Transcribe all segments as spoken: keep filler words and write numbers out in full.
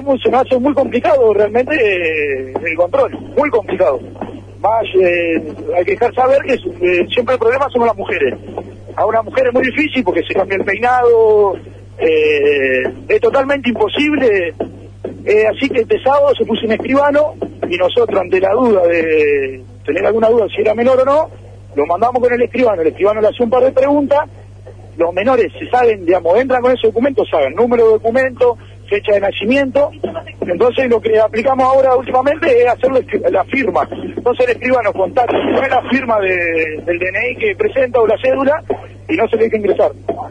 Se nos hace muy complicado realmente eh, el control, muy complicado. Más eh, hay que dejar saber que eh, siempre el problema son las mujeres. A una mujer es muy difícil porque se cambia el peinado, eh, es totalmente imposible. Eh, así que este sábado se puso un escribano y nosotros, ante la duda de tener alguna duda si era menor o no, lo mandamos con el escribano. El escribano le hace un par de preguntas. Los menores se saben, digamos, entran con ese documento, saben número de documento, fecha de nacimiento. Entonces lo que aplicamos ahora últimamente es hacer la firma. Entonces el escribano contacta con la firma de, del D N I que presenta o la cédula y no se le deja ingresar.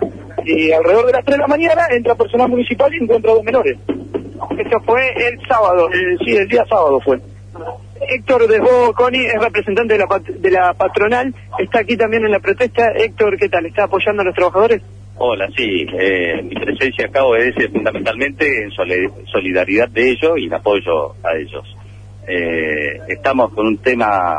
Y alrededor de las tres de la mañana entra personal municipal y encuentra dos menores. Esto fue el sábado, eh, sí, el día sábado fue. Héctor Desbo Coni es representante de la, pat de la patronal, está aquí también en la protesta. Héctor, ¿qué tal? ¿Está apoyando a los trabajadores? Hola, sí, eh, mi presencia acá obedece fundamentalmente en solidaridad de ellos y en apoyo a ellos. Eh, estamos con un tema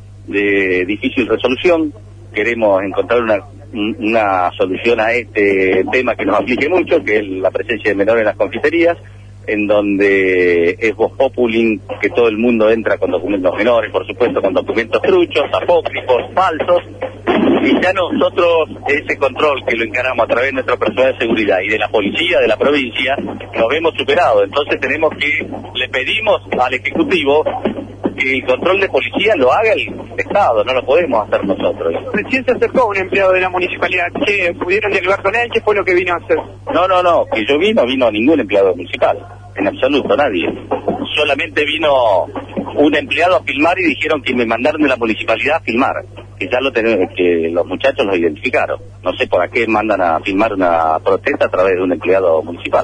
de difícil resolución, queremos encontrar una, una solución a este tema que nos aflige mucho, que es la presencia de menores en las confiterías, en donde es vox populi que todo el mundo entra con documentos menores, por supuesto con documentos truchos, apócrifos, falsos, y ya nosotros ese control que lo encaramos a través de nuestra personal de seguridad y de la policía de la provincia, lo hemos superado. Entonces tenemos que, le pedimos al Ejecutivo que el control de policía lo haga el Estado, no lo podemos hacer nosotros. Recién se acercó un empleado de la municipalidad, ¿qué pudieron dialogar con él? ¿Qué fue lo que vino a hacer? No, no, no, que yo vi no vino ningún empleado municipal, en absoluto, nadie. Solamente vino un empleado a filmar y dijeron que me mandaron de la municipalidad a filmar, que ya lo tenemos, que los muchachos lo identificaron. No sé por qué mandan a filmar una protesta a través de un empleado municipal.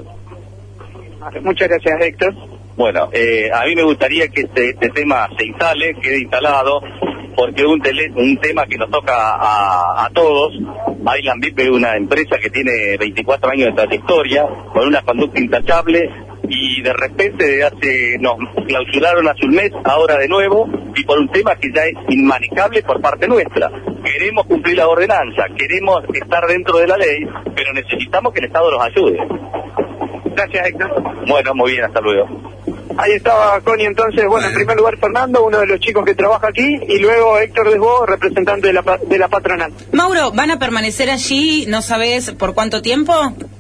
Muchas gracias, Héctor. Bueno, eh, a mí me gustaría que este, este tema se instale, quede instalado, porque es un, tele, un tema que nos toca a, a todos. Island V I P es una empresa que tiene veinticuatro años de trayectoria, con una conducta intachable, y de repente hace, nos clausuraron hace un mes, ahora de nuevo, y por un tema que ya es inmanejable por parte nuestra. Queremos cumplir la ordenanza, queremos estar dentro de la ley, pero necesitamos que el Estado nos ayude. Gracias, Héctor. Bueno, muy bien, hasta luego. Ahí estaba Connie entonces, bueno, en primer lugar Fernando, uno de los chicos que trabaja aquí, y luego Héctor Desbo, representante de la, de la patronal. Mauro, ¿van a permanecer allí, no sabes por cuánto tiempo?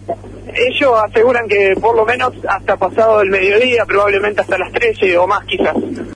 Ellos aseguran que por lo menos hasta pasado el mediodía, probablemente hasta las trece o más quizás.